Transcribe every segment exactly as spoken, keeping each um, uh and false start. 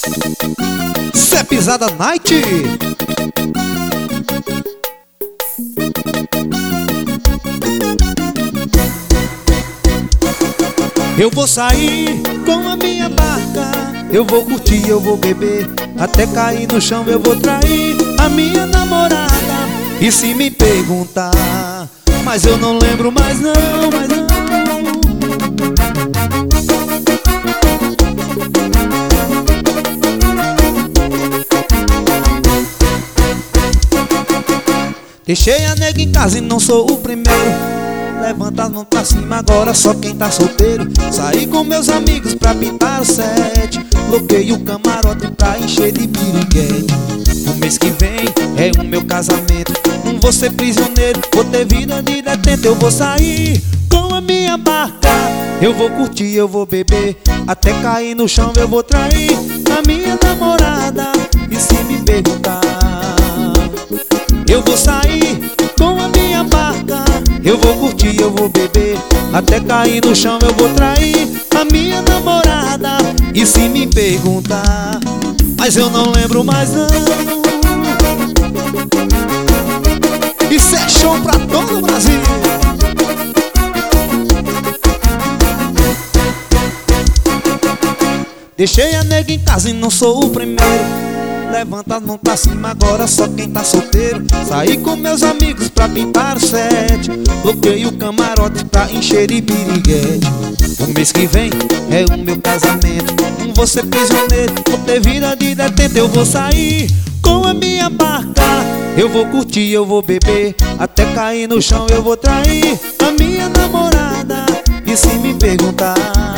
Cê Pisada Night. Eu vou sair com a minha barca, eu vou curtir, eu vou beber, até cair no chão eu vou trair a minha namorada. E se me perguntar, mas eu não lembro mais não, mas não. Deixei a nega em casa e não sou o primeiro. Levanta as mãos pra cima agora, só quem tá solteiro. Saí com meus amigos pra pintar o set. Bloqueei o camarote pra encher de piriguete. O mês que vem é o meu casamento. Não vou ser prisioneiro, vou ter vida de detento. Eu vou sair com a minha barca, eu vou curtir, eu vou beber, até cair no chão eu vou trair a minha namorada. E se me perguntar, eu vou sair com a minha barca, eu vou curtir, eu vou beber, até cair no chão eu vou trair a minha namorada. E se me perguntar, mas eu não lembro mais não. Isso é show pra todo o Brasil. Deixei a nega em casa e não sou o primeiro. Levanta as mãos pra cima agora, só quem tá solteiro. Saí com meus amigos pra pintar o set. Bloqueei o camarote pra encher de piriguete. O mês que vem é o meu casamento. Não vou ser prisioneiro, vou ter vida de detento. Eu vou sair com a minha barca, eu vou curtir, eu vou beber, até cair no chão eu vou trair a minha namorada. E se me perguntar,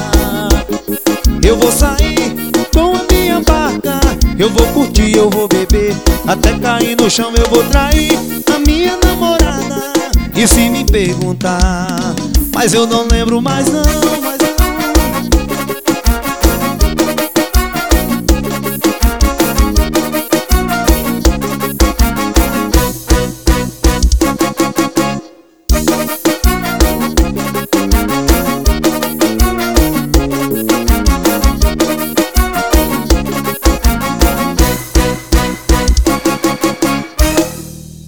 eu vou sair com a minha barca, eu vou curtir, eu vou beber, até cair no chão eu vou trair a minha namorada. E se me perguntar, mas eu não lembro mais não.